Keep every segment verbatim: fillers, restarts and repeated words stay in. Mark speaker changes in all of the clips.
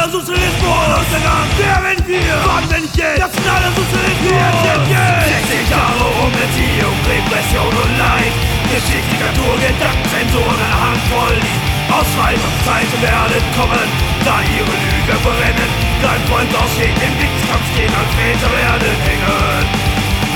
Speaker 1: Nationaler Sozialismus! Untergang, wer wenn wir? Wann wenn nicht jetzt? Nationaler Sozialismus! Jetzt, jetzt, jetzt! sechzig Jahre Umerziehung, Repression und Leid. Geschichte, Diktatur, Gedankenzensur und eine Handvoll Lied. Ausschreibungszeiten werden kommen, da ihre Lüge brennen. Dein Volk aussteht, im Witzkampf stehen, als Väter werden hängen.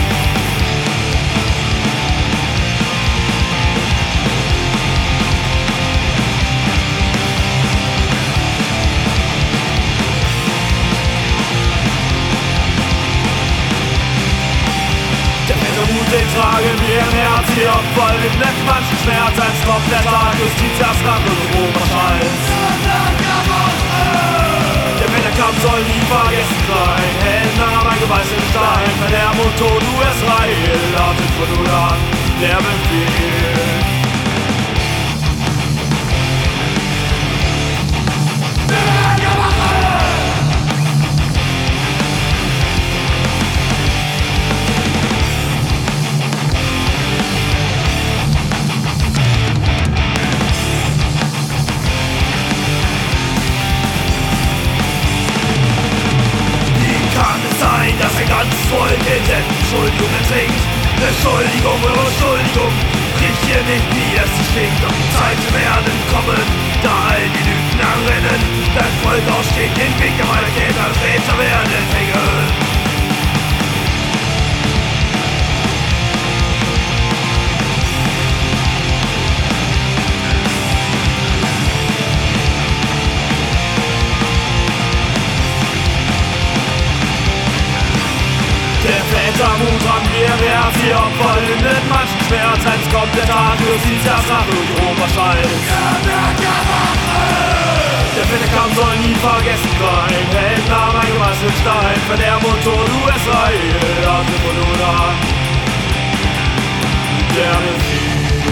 Speaker 1: Den tragen wir im Herz, die Opfer mit manchen Schmerz, als kommt der Tag, Justiz, Rache und Oberscheiß. Der Männerkampf soll nie vergessen sein, Helden am eingemeißelten Stein, Verderben und Tod, U S-Heil, lautet von nun an der Befehl. Dass ein ganzes Volk in Entschuldigung ertrinkt. Beschuldigung oder Beschuldigung riecht hier nicht, wie es stinkt. Doch die Zeiten werden kommen, da all die Lügen errennen. Dein Volk aussteht, den Weg der Weitergehen, als Väter werden hängen. Der Vätermut an mir wehrt, die Opfer lindet manchen Schmerz, als kommt der Tag, Justiz, Rache und Oberscheiß. Der Väterkampf soll nie vergessen sein, Helden am eingemeißelten Stein, Verderben und Tod, U S-Heil, lautet von nun an der Befehl.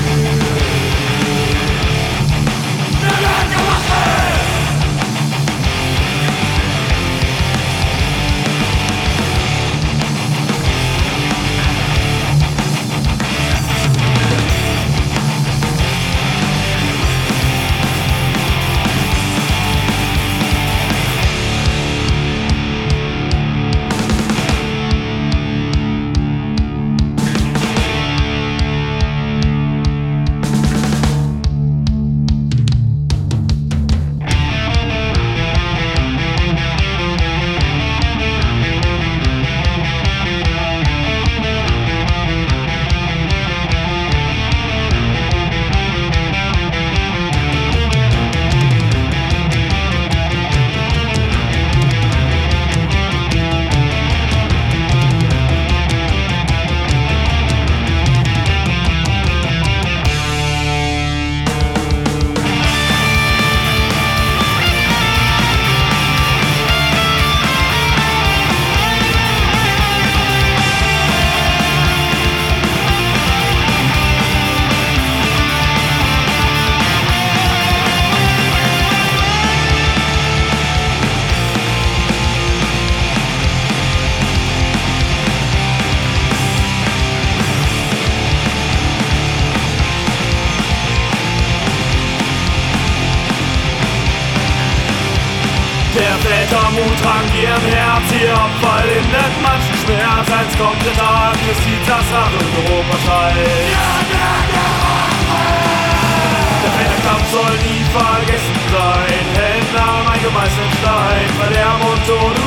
Speaker 1: Der Vätermut rang ihrem Herz, ihr Opfer lindet manchen Schmerz, als kommt der Tag, Justiz, Rache und Oberscheiß. Der Väterkampf soll nie vergessen sein, Helden am eingemeißelten Stein, Verderben und Tod.